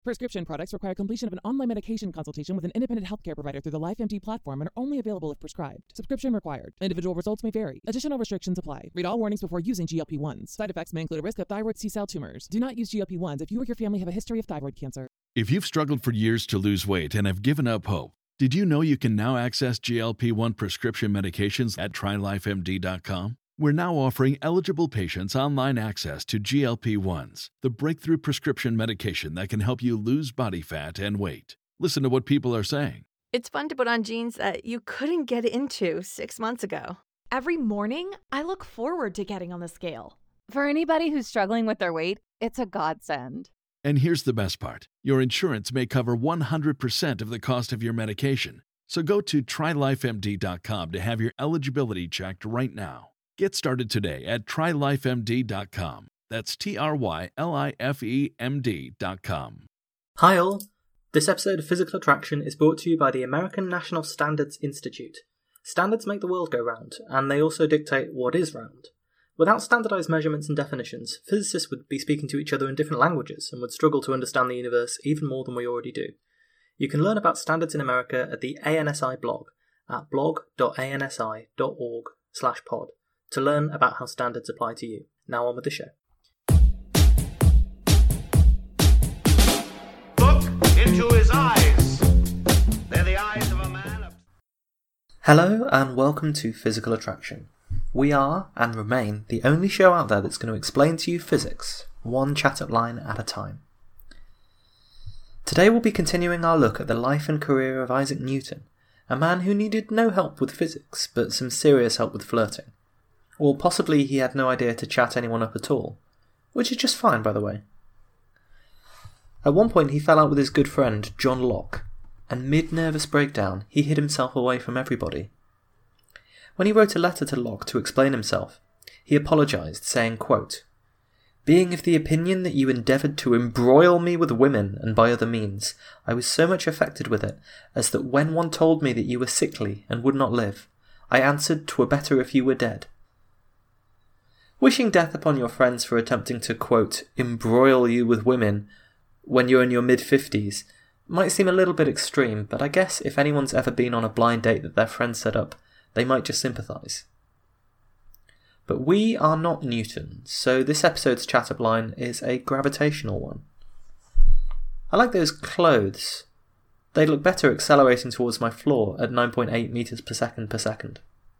Prescription products require completion of an online medication consultation with an independent healthcare provider through the LifeMD platform and are only available if prescribed. Subscription required. Individual results may vary. Additional restrictions apply. Read all warnings before using GLP-1s. Side effects may include a risk of thyroid C-cell tumors. Do not use GLP-1s if you or your family have a history of thyroid cancer. If you've struggled for years to lose weight and have given up hope, did you know you can now access GLP-1 prescription medications at TryLifeMD.com? We're now offering eligible patients online access to GLP-1s, the breakthrough prescription medication that can help you lose body fat and weight. Listen to what people are saying. It's fun to put on jeans that you couldn't get into 6 months ago. Every morning, I look forward to getting on the scale. For anybody who's struggling with their weight, it's a godsend. And here's the best part. Your insurance may cover 100% of the cost of your medication. So go to TryLifeMD.com to have your eligibility checked right now. Get started today at TryLifeMD.com. That's TryLifeMD.com. Hi all! This episode of Physical Attraction is brought to you by the American National Standards Institute. Standards make the world go round, and they also dictate what is round. Without standardised measurements and definitions, physicists would be speaking to each other in different languages and would struggle to understand the universe even more than we already do. You can learn about standards in America at the ANSI blog at blog.ansi.org/pod to learn about how standards apply to you. Now on with the show. Look into his eyes. They're the eyes of a man. Hello and welcome to Physical Attraction. We are, and remain, the only show out there that's going to explain to you physics, one chat-up line at a time. Today we'll be continuing our look at the life and career of Isaac Newton, a man who needed no help with physics, but some serious help with flirting. Or possibly he had no idea to chat anyone up at all, which is just fine, by the way. At one point he fell out with his good friend, John Locke, and mid-nervous breakdown he hid himself away from everybody. When he wrote a letter to Locke to explain himself, he apologised, saying, quote, "Being of the opinion that you endeavoured to embroil me with women and by other means, I was so much affected with it, as that when one told me that you were sickly and would not live, I answered 'twere better if you were dead.' Wishing death upon your friends for attempting to, quote, embroil you with women when you're in your mid-50s might seem a little bit extreme, but I guess if anyone's ever been on a blind date that their friend set up, they might just sympathise. But we are not Newton, so this episode's chat-up line is a gravitational one. I like those clothes. They look better accelerating towards my floor at 9.8 meters per second.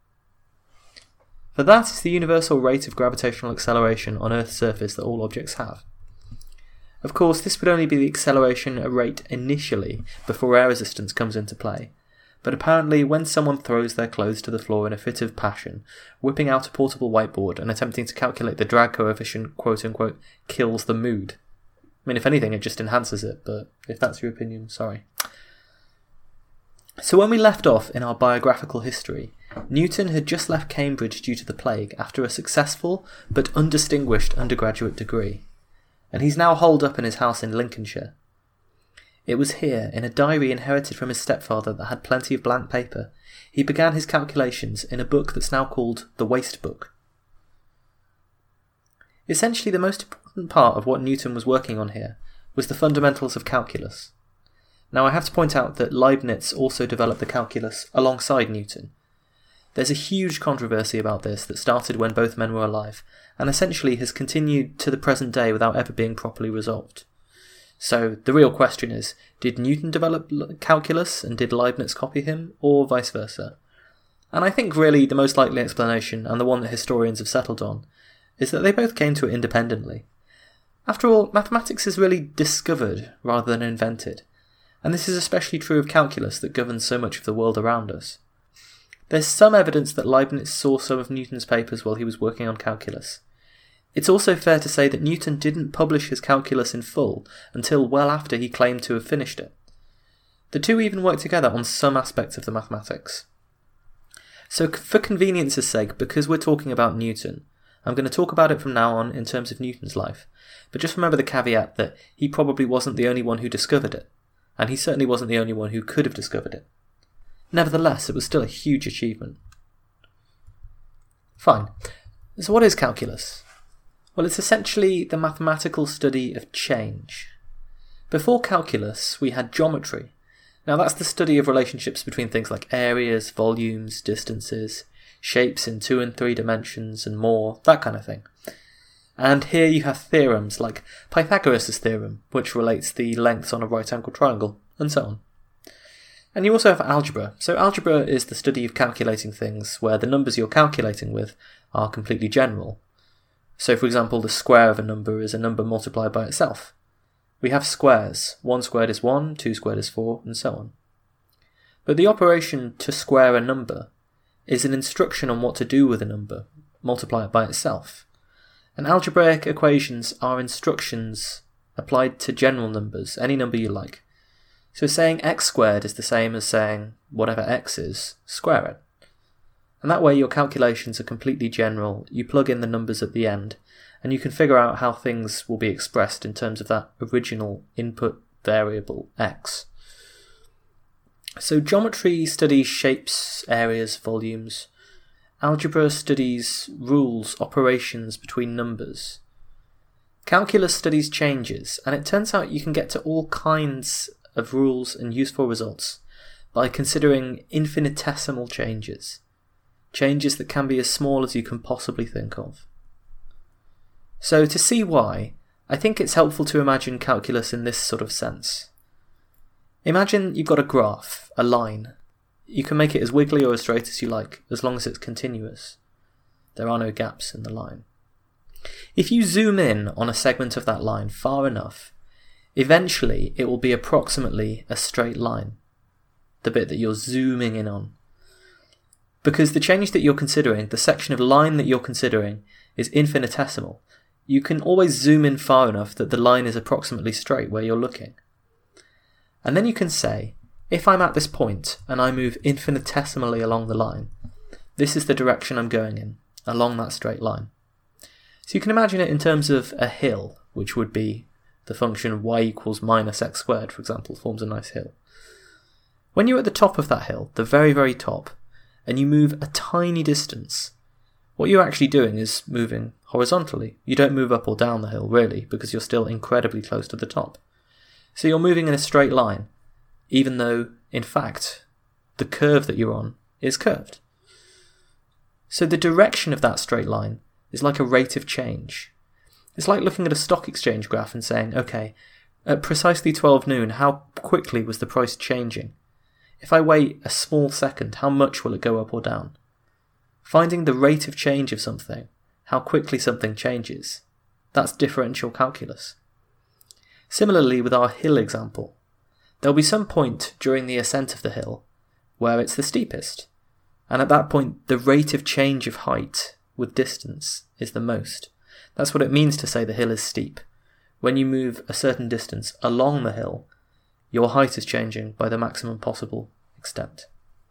For that is the universal rate of gravitational acceleration on Earth's surface that all objects have. Of course, this would only be the acceleration rate initially, before air resistance comes into play, but apparently when someone throws their clothes to the floor in a fit of passion, whipping out a portable whiteboard and attempting to calculate the drag coefficient, quote-unquote, kills the mood. I mean, if anything, it just enhances it, but if that's your opinion, sorry. So when we left off in our biographical history, Newton had just left Cambridge due to the plague after a successful but undistinguished undergraduate degree, and he's now holed up in his house in Lincolnshire. It was here, in a diary inherited from his stepfather that had plenty of blank paper, he began his calculations in a book that's now called the Waste Book. Essentially, the most important part of what Newton was working on here was the fundamentals of calculus. Now, I have to point out that Leibniz also developed the calculus alongside Newton. There's a huge controversy about this that started when both men were alive, and essentially has continued to the present day without ever being properly resolved. So, the real question is, did Newton develop calculus and did Leibniz copy him, or vice versa? And I think really the most likely explanation, and the one that historians have settled on, is that they both came to it independently. After all, mathematics is really discovered rather than invented, and this is especially true of calculus that governs so much of the world around us. There's some evidence that Leibniz saw some of Newton's papers while he was working on calculus. It's also fair to say that Newton didn't publish his calculus in full until well after he claimed to have finished it. The two even worked together on some aspects of the mathematics. So for convenience's sake, because we're talking about Newton, I'm going to talk about it from now on in terms of Newton's life, but just remember the caveat that he probably wasn't the only one who discovered it, and he certainly wasn't the only one who could have discovered it. Nevertheless, it was still a huge achievement. Fine. So what is calculus? Well, it's essentially the mathematical study of change. Before calculus, we had geometry. Now that's the study of relationships between things like areas, volumes, distances, shapes in 2 and 3 dimensions and more, that kind of thing. And here you have theorems like Pythagoras' theorem, which relates the lengths on a right-angled triangle, and so on. And you also have algebra. So algebra is the study of calculating things where the numbers you're calculating with are completely general. So for example, the square of a number is a number multiplied by itself. We have squares. 1 squared is 1, 2 squared is 4, and so on. But the operation to square a number is an instruction on what to do with a number, multiply it by itself. And algebraic equations are instructions applied to general numbers, any number you like. So saying x squared is the same as saying whatever x is, square it. And that way your calculations are completely general, you plug in the numbers at the end, and you can figure out how things will be expressed in terms of that original input variable x. So geometry studies shapes, areas, volumes. Algebra studies rules, operations between numbers. Calculus studies changes, and it turns out you can get to all kinds of rules and useful results by considering infinitesimal changes. Changes that can be as small as you can possibly think of. So to see why, I think it's helpful to imagine calculus in this sort of sense. Imagine you've got a graph, a line. You can make it as wiggly or as straight as you like, as long as it's continuous. There are no gaps in the line. If you zoom in on a segment of that line far enough, eventually it will be approximately a straight line, the bit that you're zooming in on. Because the change that you're considering, the section of line that you're considering, is infinitesimal. You can always zoom in far enough that the line is approximately straight where you're looking. And then you can say, if I'm at this point and I move infinitesimally along the line, this is the direction I'm going in, along that straight line. So you can imagine it in terms of a hill, which would be the function y equals minus x squared, for example, forms a nice hill. When you're at the top of that hill, the very, very top, and you move a tiny distance, what you're actually doing is moving horizontally. You don't move up or down the hill, really, because you're still incredibly close to the top. So you're moving in a straight line, even though, in fact, the curve that you're on is curved. So the direction of that straight line is like a rate of change. It's like looking at a stock exchange graph and saying, okay, at precisely 12 noon, how quickly was the price changing? If I wait a small second, how much will it go up or down? Finding the rate of change of something, how quickly something changes, that's differential calculus. Similarly with our hill example, there'll be some point during the ascent of the hill where it's the steepest, and at that point the rate of change of height with distance is the most. That's what it means to say the hill is steep. When you move a certain distance along the hill, your height is changing by the maximum possible extent.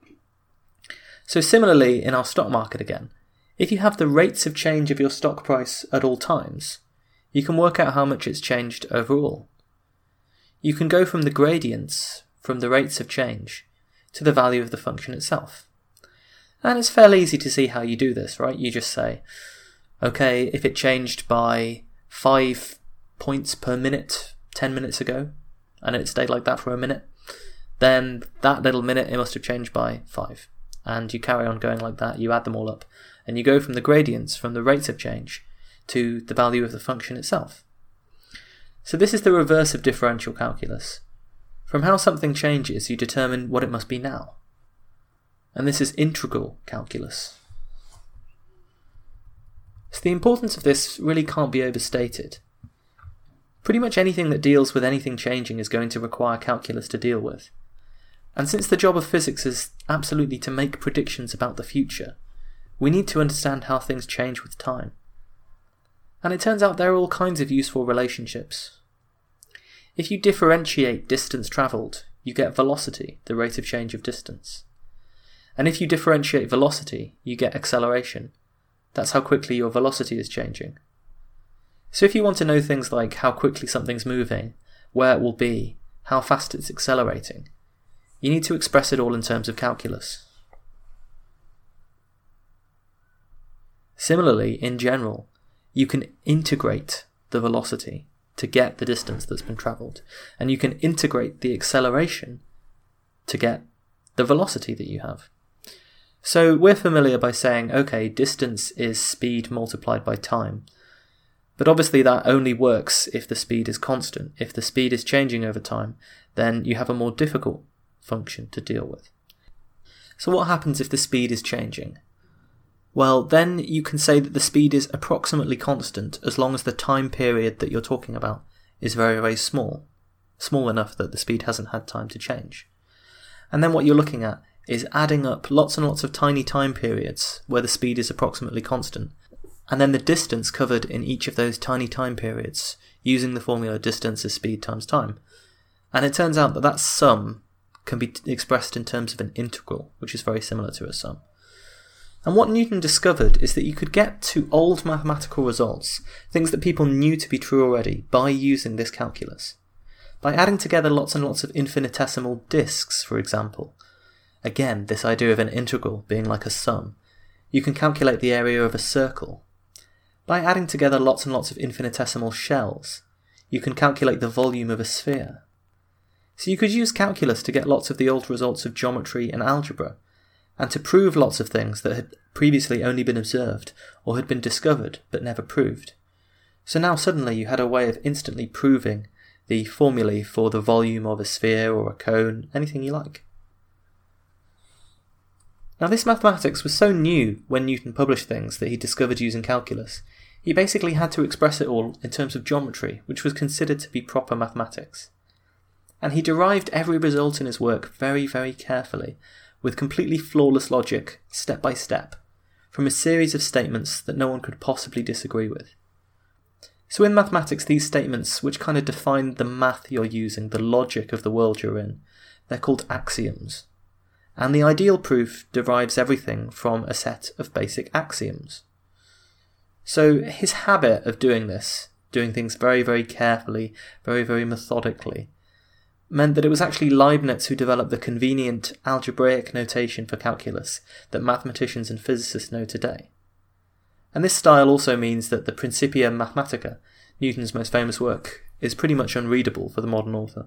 So similarly in our stock market again, if you have the rates of change of your stock price at all times, you can work out how much it's changed overall. You can go from the gradients, from the rates of change, to the value of the function itself. And it's fairly easy to see how you do this, right? You just say, okay, if it changed by 5 points per minute 10 minutes ago, and it stayed like that for a minute, then that little minute it must have changed by 5. And you carry on going like that, you add them all up, and you go from the gradients, from the rates of change, to the value of the function itself. So this is the reverse of differential calculus. From how something changes, you determine what it must be now. And this is integral calculus. So the importance of this really can't be overstated. Pretty much anything that deals with anything changing is going to require calculus to deal with. And since the job of physics is absolutely to make predictions about the future, we need to understand how things change with time. And it turns out there are all kinds of useful relationships. If you differentiate distance travelled, you get velocity, the rate of change of distance. And if you differentiate velocity, you get acceleration. That's how quickly your velocity is changing. So if you want to know things like how quickly something's moving, where it will be, how fast it's accelerating, you need to express it all in terms of calculus. Similarly, in general, you can integrate the velocity. to get the distance that's been travelled, and you can integrate the acceleration to get the velocity that you have. So we're familiar by saying, okay, distance is speed multiplied by time. But obviously that only works if the speed is constant. If the speed is changing over time, then you have a more difficult function to deal with. So what happens if the speed is changing? Well, then you can say that the speed is approximately constant as long as the time period that you're talking about is very, very small. Small enough that the speed hasn't had time to change. And then what you're looking at is adding up lots and lots of tiny time periods where the speed is approximately constant, and then the distance covered in each of those tiny time periods using the formula distance is speed times time. And it turns out that that sum can be expressed in terms of an integral, which is very similar to a sum. And what Newton discovered is that you could get to old mathematical results, things that people knew to be true already, by using this calculus. By adding together lots and lots of infinitesimal disks, for example. Again, this idea of an integral being like a sum. You can calculate the area of a circle. By adding together lots and lots of infinitesimal shells, you can calculate the volume of a sphere. So you could use calculus to get lots of the old results of geometry and algebra, and to prove lots of things that had previously only been observed or had been discovered but never proved. So now suddenly you had a way of instantly proving the formulae for the volume of a sphere or a cone, anything you like. Now this mathematics was so new when Newton published things that he discovered using calculus, he basically had to express it all in terms of geometry, which was considered to be proper mathematics. And he derived every result in his work very, very carefully, with completely flawless logic, step by step, from a series of statements that no one could possibly disagree with. So in mathematics, these statements, which kind of define the math you're using, the logic of the world you're in, they're called axioms. And the ideal proof derives everything from a set of basic axioms. So his habit of doing this, doing things very, very carefully, very, very methodically, meant that it was actually Leibniz who developed the convenient algebraic notation for calculus that mathematicians and physicists know today. And this style also means that the Principia Mathematica, Newton's most famous work, is pretty much unreadable for the modern author.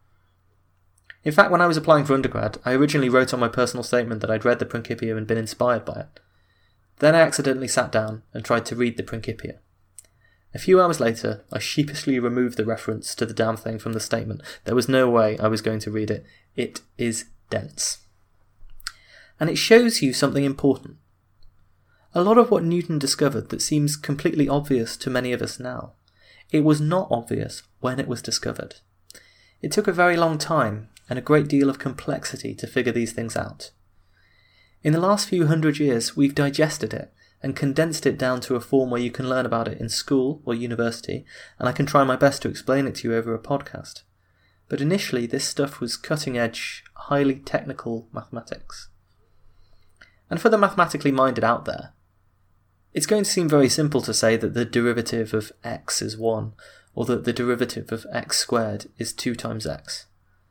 In fact, when I was applying for undergrad, I originally wrote on my personal statement that I'd read the Principia and been inspired by it. Then I accidentally sat down and tried to read the Principia. A few hours later, I sheepishly removed the reference to the damn thing from the statement. There was no way I was going to read it. It is dense. And it shows you something important. A lot of what Newton discovered that seems completely obvious to many of us now, it was not obvious when it was discovered. It took a very long time and a great deal of complexity to figure these things out. In the last few hundred years, we've digested it and condensed it down to a form where you can learn about it in school or university, and I can try my best to explain it to you over a podcast. But initially, this stuff was cutting-edge, highly technical mathematics. And for the mathematically minded out there, it's going to seem very simple to say that the derivative of x is 1, or that the derivative of x squared is 2 times x.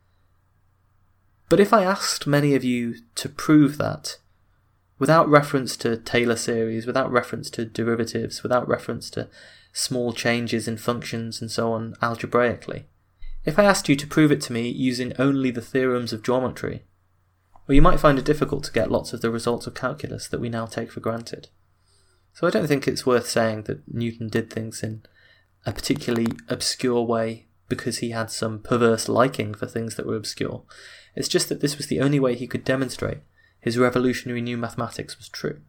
But if I asked many of you to prove that, without reference to Taylor series, without reference to derivatives, without reference to small changes in functions and so on algebraically, if I asked you to prove it to me using only the theorems of geometry, well, you might find it difficult to get lots of the results of calculus that we now take for granted. So I don't think it's worth saying that Newton did things in a particularly obscure way because he had some perverse liking for things that were obscure. It's just that this was the only way he could demonstrate his revolutionary new mathematics was true.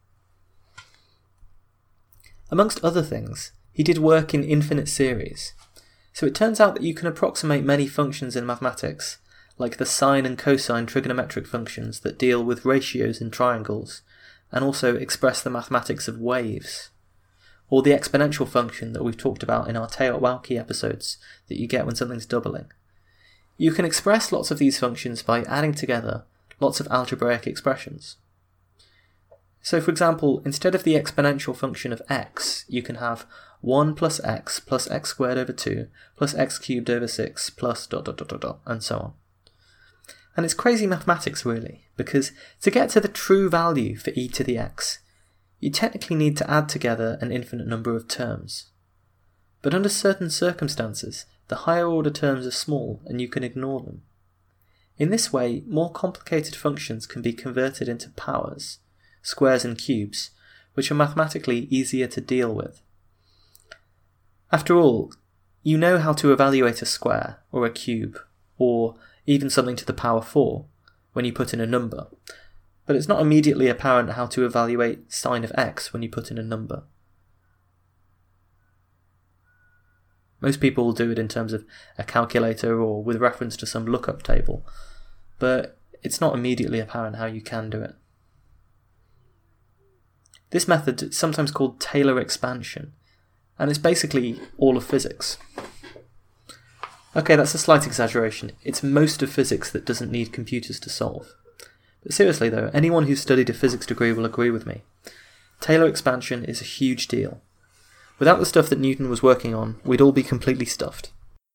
Amongst other things, he did work in infinite series. So it turns out that you can approximate many functions in mathematics, like the sine and cosine trigonometric functions that deal with ratios in triangles, and also express the mathematics of waves, or the exponential function that we've talked about in our Teotwalki episodes that you get when something's doubling. You can express lots of these functions by adding together lots of algebraic expressions. So for example, instead of the exponential function of x, you can have 1 plus x squared over 2 plus x cubed over 6 plus ... and so on. And it's crazy mathematics really, because to get to the true value for e to the x, you technically need to add together an infinite number of terms. but under certain circumstances, the higher order terms are small and you can ignore them. In this way, more complicated functions can be converted into powers, squares and cubes, which are mathematically easier to deal with. After all, you know how to evaluate a square, or a cube, or even something to the power 4, when you put in a number, but it's not immediately apparent how to evaluate sine of x when you put in a number. Most people will do it in terms of a calculator or with reference to some lookup table, but it's not immediately apparent how you can do it. This method is sometimes called Taylor expansion, and it's basically all of physics. Okay, that's a slight exaggeration. It's most of physics that doesn't need computers to solve. But seriously though, anyone who's studied a physics degree will agree with me. Taylor expansion is a huge deal. Without the stuff that Newton was working on, we'd all be completely stuffed.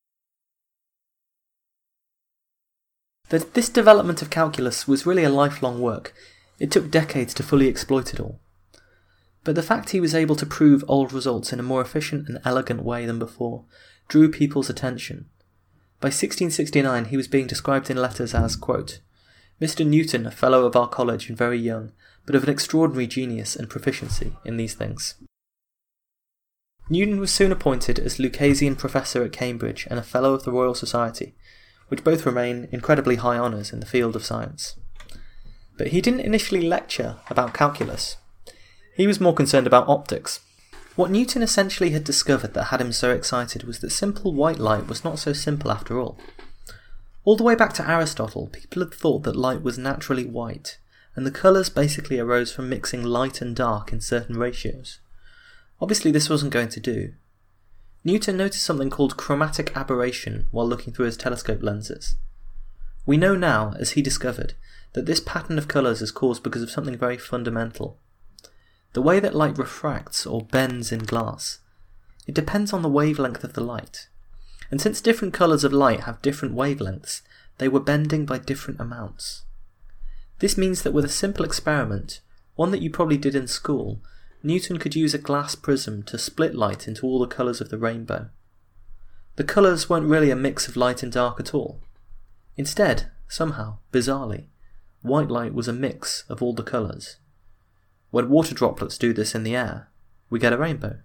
This development of calculus was really a lifelong work. It took decades to fully exploit it all. But the fact he was able to prove old results in a more efficient and elegant way than before drew people's attention. By 1669 he was being described in letters as, quote, Mr. Newton, a fellow of our college and very young, but of an extraordinary genius and proficiency in these things. Newton was soon appointed as Lucasian Professor at Cambridge and a Fellow of the Royal Society, which both remain incredibly high honours in the field of science. But he didn't initially lecture about calculus. He was more concerned about optics. What Newton essentially had discovered that had him so excited was that simple white light was not so simple after all. All the way back to Aristotle, people had thought that light was naturally white, and the colours basically arose from mixing light and dark in certain ratios. Obviously this wasn't going to do. Newton noticed something called chromatic aberration while looking through his telescope lenses. We know now, as he discovered, that this pattern of colours is caused because of something very fundamental. The way that light refracts or bends in glass. It depends on the wavelength of the light. And since different colours of light have different wavelengths, they were bending by different amounts. This means that with a simple experiment, one that you probably did in school, Newton could use a glass prism to split light into all the colours of the rainbow. The colours weren't really a mix of light and dark at all. Instead, somehow, bizarrely, white light was a mix of all the colours. When water droplets do this in the air, we get a rainbow.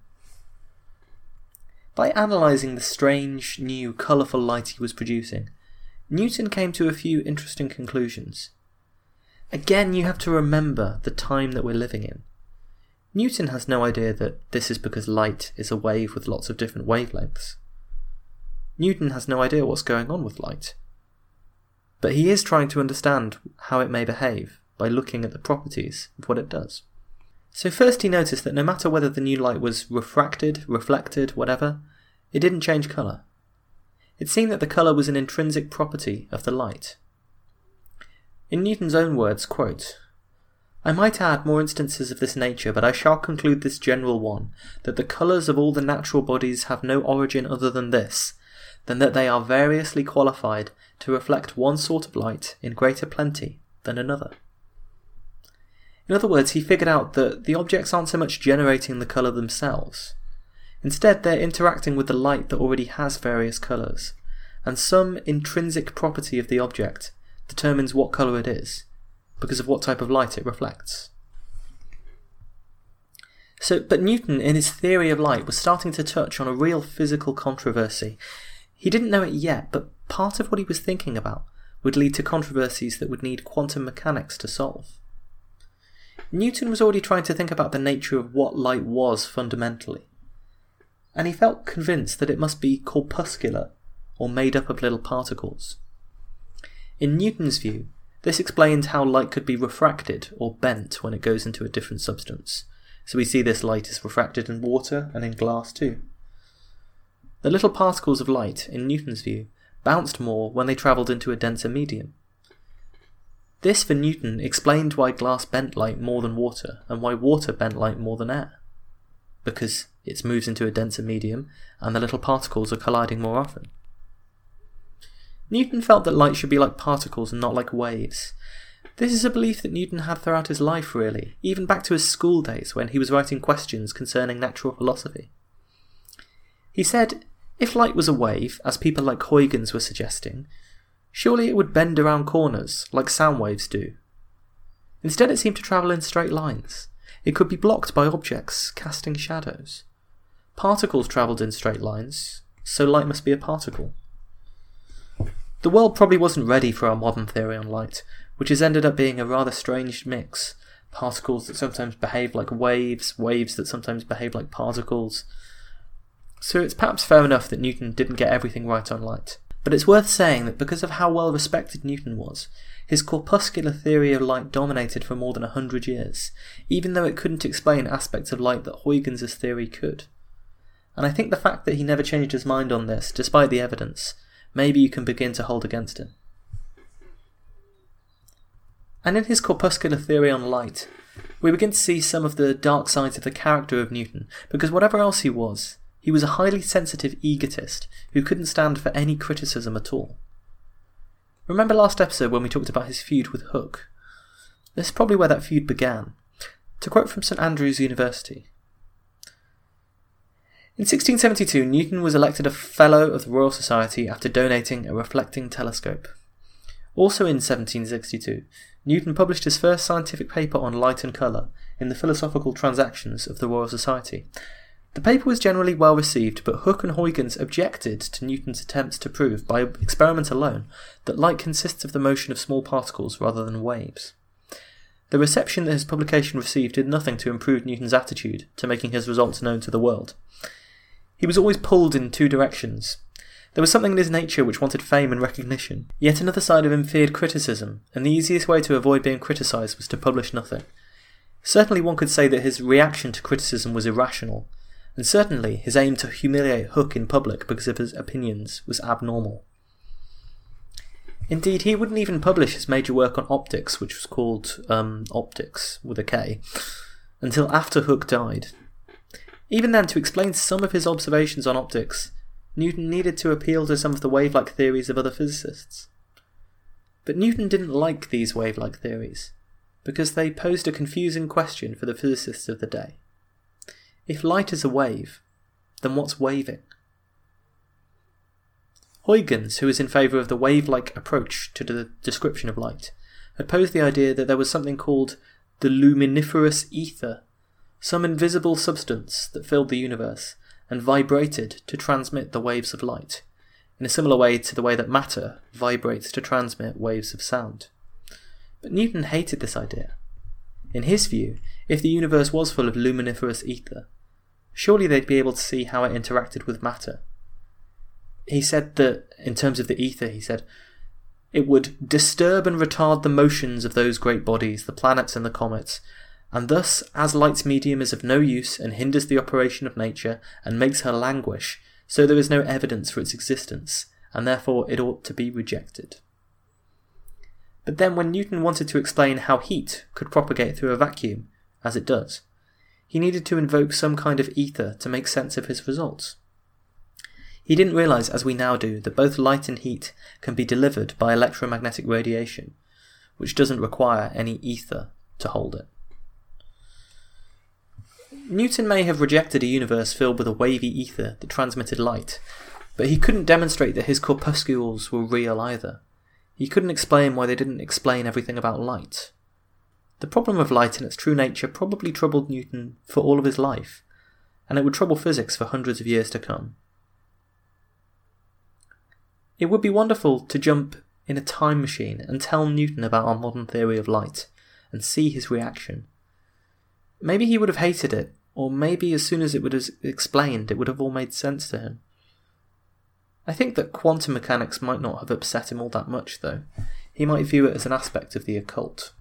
By analysing the strange, new, colourful light he was producing, Newton came to a few interesting conclusions. Again, you have to remember the time that we're living in. Newton has no idea that this is because light is a wave with lots of different wavelengths. Newton has no idea what's going on with light. But he is trying to understand how it may behave by looking at the properties of what it does. So first he noticed that no matter whether the new light was refracted, reflected, whatever, it didn't change colour. It seemed that the colour was an intrinsic property of the light. In Newton's own words, quote, I might add more instances of this nature, but I shall conclude this general one, that the colours of all the natural bodies have no origin other than this, than that they are variously qualified to reflect one sort of light in greater plenty than another. In other words, he figured out that the objects aren't so much generating the colour themselves. Instead, they're interacting with the light that already has various colours, and some intrinsic property of the object determines what colour it is, because of what type of light it reflects. But Newton, in his theory of light, was starting to touch on a real physical controversy. He didn't know it yet, but part of what he was thinking about would lead to controversies that would need quantum mechanics to solve. Newton was already trying to think about the nature of what light was fundamentally, and he felt convinced that it must be corpuscular, or made up of little particles. In Newton's view, this explained how light could be refracted or bent when it goes into a different substance. So we see this light is refracted in water and in glass too. The little particles of light, in Newton's view, bounced more when they travelled into a denser medium. This, for Newton, explained why glass bent light more than water, and why water bent light more than air. Because it moves into a denser medium, and the little particles are colliding more often. Newton felt that light should be like particles and not like waves. This is a belief that Newton had throughout his life, really, even back to his school days when he was writing questions concerning natural philosophy. He said, if light was a wave, as people like Huygens were suggesting, surely it would bend around corners, like sound waves do. Instead it seemed to travel in straight lines. It could be blocked by objects, casting shadows. Particles travelled in straight lines, so light must be a particle. The world probably wasn't ready for our modern theory on light, which has ended up being a rather strange mix. Particles that sometimes behave like waves, waves that sometimes behave like particles. So it's perhaps fair enough that Newton didn't get everything right on light. But it's worth saying that because of how well respected Newton was, his corpuscular theory of light dominated for more than 100 years, even though it couldn't explain aspects of light that Huygens' theory could. And I think the fact that he never changed his mind on this, despite the evidence, maybe you can begin to hold against him. And in his corpuscular theory on light, we begin to see some of the dark sides of the character of Newton, because whatever else he was a highly sensitive egotist who couldn't stand for any criticism at all. Remember last episode when we talked about his feud with Hooke? This is probably where that feud began. To quote from St Andrews University, in 1672, Newton was elected a Fellow of the Royal Society after donating a reflecting telescope. Also in 1762, Newton published his first scientific paper on light and colour in the Philosophical Transactions of the Royal Society. The paper was generally well received, but Hooke and Huygens objected to Newton's attempts to prove, by experiment alone, that light consists of the motion of small particles rather than waves. The reception that his publication received did nothing to improve Newton's attitude to making his results known to the world. He was always pulled in two directions. There was something in his nature which wanted fame and recognition, yet another side of him feared criticism, and the easiest way to avoid being criticised was to publish nothing. Certainly one could say that his reaction to criticism was irrational, and certainly his aim to humiliate Hooke in public because of his opinions was abnormal. Indeed, he wouldn't even publish his major work on optics, which was called Optics, with a K, until after Hooke died. Even then, to explain some of his observations on optics, Newton needed to appeal to some of the wave-like theories of other physicists. But Newton didn't like these wave-like theories, because they posed a confusing question for the physicists of the day. If light is a wave, then what's waving? Huygens, who was in favour of the wave-like approach to the description of light, had posed the idea that there was something called the luminiferous ether, some invisible substance that filled the universe and vibrated to transmit the waves of light, in a similar way to the way that matter vibrates to transmit waves of sound. But Newton hated this idea. In his view, if the universe was full of luminiferous ether, surely they'd be able to see how it interacted with matter. He said that, in terms of the ether, it would disturb and retard the motions of those great bodies, the planets and the comets, and thus, as light's medium is of no use and hinders the operation of nature and makes her languish, so there is no evidence for its existence, and therefore it ought to be rejected. But then when Newton wanted to explain how heat could propagate through a vacuum, as it does, he needed to invoke some kind of ether to make sense of his results. He didn't realise, as we now do, that both light and heat can be delivered by electromagnetic radiation, which doesn't require any ether to hold it. Newton may have rejected a universe filled with a wavy ether that transmitted light, but he couldn't demonstrate that his corpuscles were real either. He couldn't explain why they didn't explain everything about light. The problem of light in its true nature probably troubled Newton for all of his life, and it would trouble physics for hundreds of years to come. It would be wonderful to jump in a time machine and tell Newton about our modern theory of light, and see his reaction. Maybe he would have hated it, or maybe as soon as it was explained, it would have all made sense to him. I think that quantum mechanics might not have upset him all that much, though. He might view it as an aspect of the occult.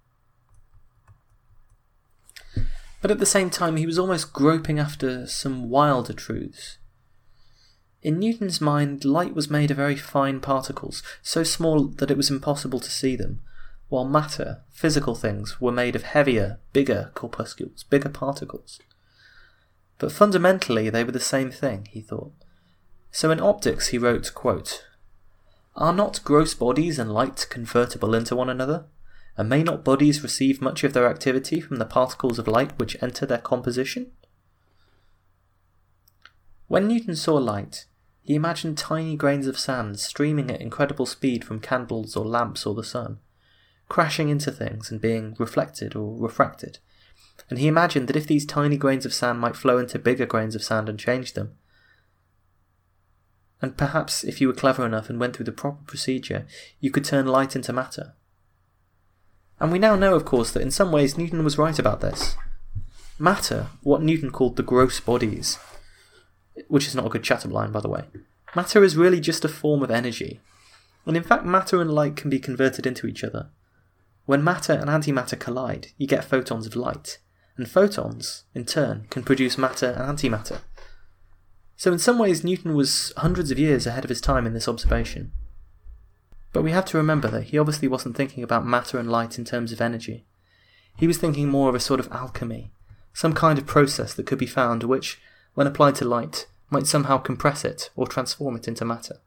But at the same time, he was almost groping after some wilder truths. In Newton's mind, light was made of very fine particles, so small that it was impossible to see them, while matter, physical things, were made of heavier, bigger corpuscles, bigger particles. But fundamentally they were the same thing, he thought. So in Optics he wrote, quote, "Are not gross bodies and light convertible into one another? And may not bodies receive much of their activity from the particles of light which enter their composition?" When Newton saw light, he imagined tiny grains of sand streaming at incredible speed from candles or lamps or the sun, crashing into things and being reflected or refracted. And he imagined that if these tiny grains of sand might flow into bigger grains of sand and change them, and perhaps if you were clever enough and went through the proper procedure, you could turn light into matter. And we now know, of course, that in some ways Newton was right about this. Matter, what Newton called the gross bodies, which is not a good Chatterline, by the way, matter is really just a form of energy. And in fact, matter and light can be converted into each other. When matter and antimatter collide, you get photons of light, and photons, in turn, can produce matter and antimatter. So in some ways, Newton was hundreds of years ahead of his time in this observation. But we have to remember that he obviously wasn't thinking about matter and light in terms of energy. He was thinking more of a sort of alchemy, some kind of process that could be found which, when applied to light, might somehow compress it or transform it into matter.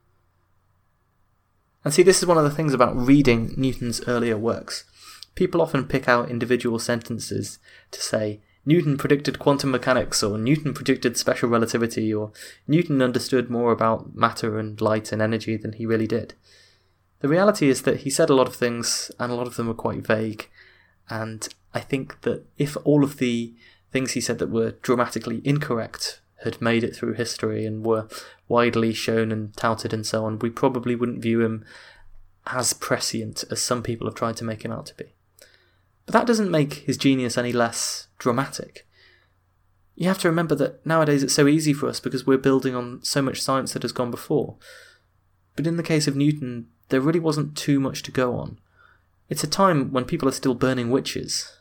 And see, this is one of the things about reading Newton's earlier works. People often pick out individual sentences to say, Newton predicted quantum mechanics, or Newton predicted special relativity, or Newton understood more about matter and light and energy than he really did. The reality is that he said a lot of things, and a lot of them were quite vague, and I think that if all of the things he said that were dramatically incorrect had made it through history and were widely shown and touted and so on, we probably wouldn't view him as prescient as some people have tried to make him out to be. But that doesn't make his genius any less dramatic. You have to remember that nowadays it's so easy for us because we're building on so much science that has gone before. But in the case of Newton, there really wasn't too much to go on. It's a time when people are still burning witches.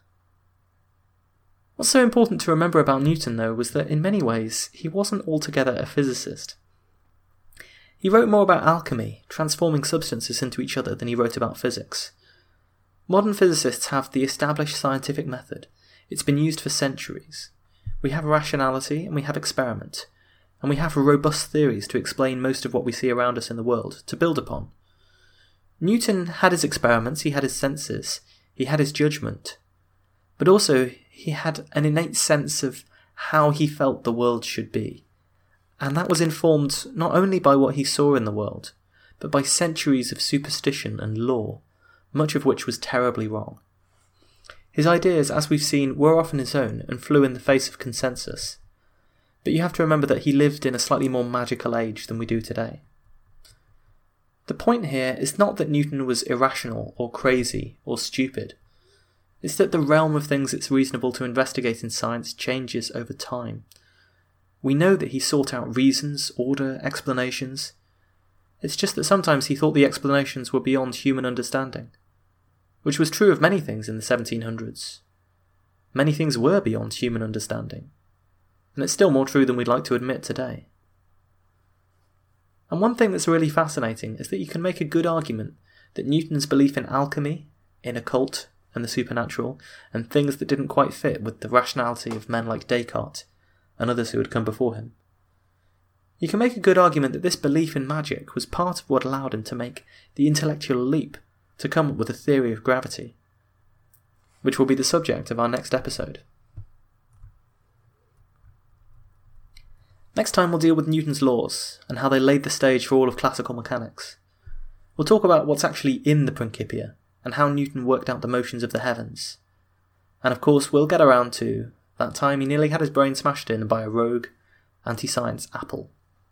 What's so important to remember about Newton, though, was that in many ways he wasn't altogether a physicist. He wrote more about alchemy, transforming substances into each other, than he wrote about physics. Modern physicists have the established scientific method. It's been used for centuries. We have rationality and we have experiment, and we have robust theories to explain most of what we see around us in the world, to build upon. Newton had his experiments, he had his senses, he had his judgment, but also he had an innate sense of how he felt the world should be. And that was informed not only by what he saw in the world, but by centuries of superstition and law, much of which was terribly wrong. His ideas, as we've seen, were often his own and flew in the face of consensus. But you have to remember that he lived in a slightly more magical age than we do today. The point here is not that Newton was irrational or crazy or stupid. It's that the realm of things it's reasonable to investigate in science changes over time. We know that he sought out reasons, order, explanations. It's just that sometimes he thought the explanations were beyond human understanding, which was true of many things in the 1700s. Many things were beyond human understanding, and it's still more true than we'd like to admit today. And one thing that's really fascinating is that you can make a good argument that Newton's belief in alchemy, in occult and the supernatural, and things that didn't quite fit with the rationality of men like Descartes and others who had come before him. You can make a good argument that this belief in magic was part of what allowed him to make the intellectual leap to come up with a theory of gravity, which will be the subject of our next episode. Next time we'll deal with Newton's laws and how they laid the stage for all of classical mechanics. We'll talk about what's actually in the Principia and how Newton worked out the motions of the heavens. And of course we'll get around to that time he nearly had his brain smashed in by a rogue, anti-science apple.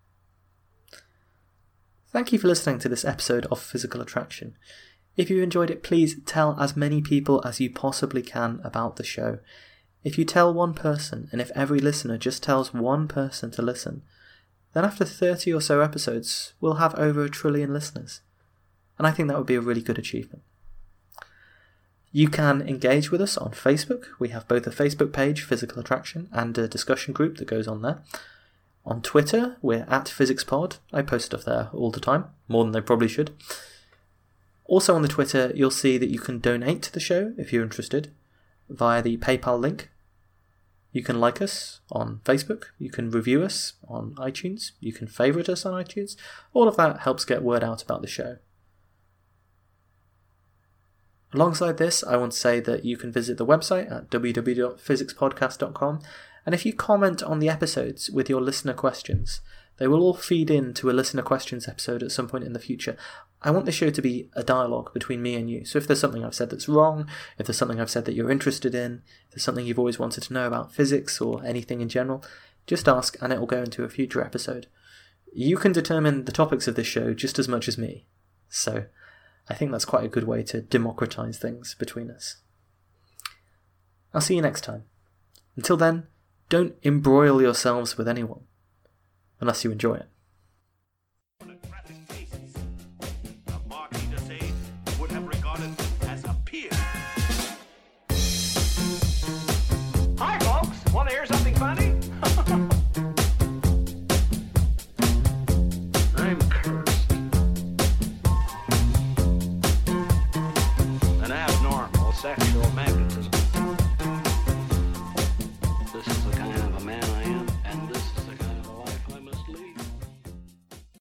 Thank you for listening to this episode of Physical Attraction. If you enjoyed it, please tell as many people as you possibly can about the show. If you tell one person, and if every listener just tells one person to listen, then after 30 or so episodes, we'll have over 1 trillion listeners. And I think that would be a really good achievement. You can engage with us on Facebook. We have both a Facebook page, Physical Attraction, and a discussion group that goes on there. On Twitter, we're at PhysicsPod. I post stuff there all the time, more than I probably should. Also on the Twitter, you'll see that you can donate to the show if you're interested via the PayPal link. You can like us on Facebook, you can review us on iTunes, you can favourite us on iTunes. All of that helps get word out about the show. Alongside this, I want to say that you can visit the website at www.physicspodcast.com And if you comment on the episodes with your listener questions, they will all feed into a listener questions episode at some point in the future. I want the show to be a dialogue between me and you. So if there's something I've said that's wrong, if there's something I've said that you're interested in, if there's something you've always wanted to know about physics or anything in general, just ask and it will go into a future episode. You can determine the topics of this show just as much as me. So I think that's quite a good way to democratise things between us. I'll see you next time. Until then, don't embroil yourselves with anyone, unless you enjoy it.